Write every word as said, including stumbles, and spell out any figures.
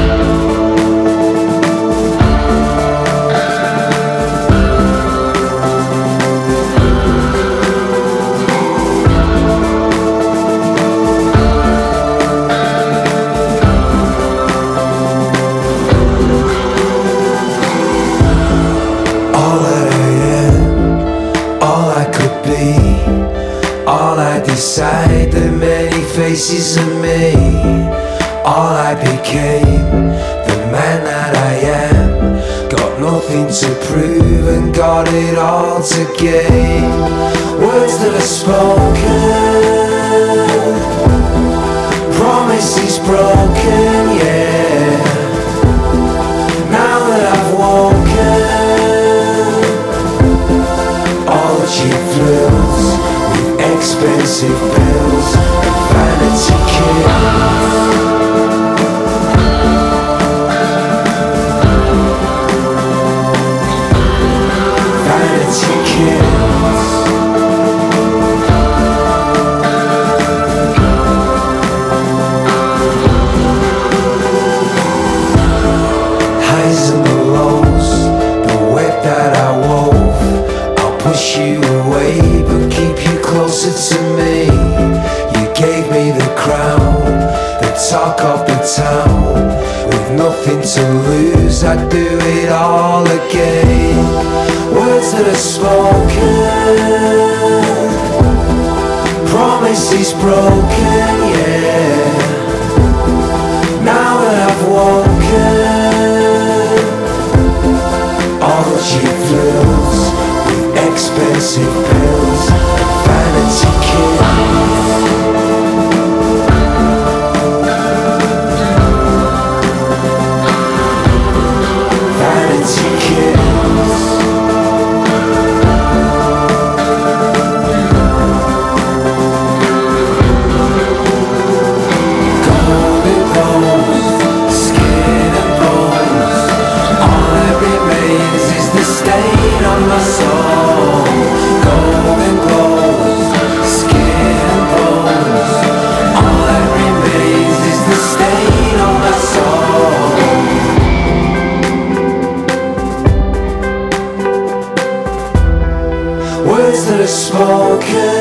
All I decide, the many faces of me. All I became, the man that I am. Got nothing to prove and got it all to gain. Words that are spoken, promises broken, yeah. Now that I've woken, all the cheap thrills, expensive bills and vanity kills. Vanity kills. Highs and the lows, the web that I wove. I'll push you away but keep you closer to me. You gave me the crown, the talk of the town. With nothing to lose, I'd do it all again. Words that are spoken, promises broken, yeah. Now that I've woken, all the cheap thrills with expensive bills, vanity kills. Vanity kills. Golden rose, skin and bones. All that remains is the stain on my soul. Golden glows, skin and bones. All that remains is the stain on my soul. Words that are spoken,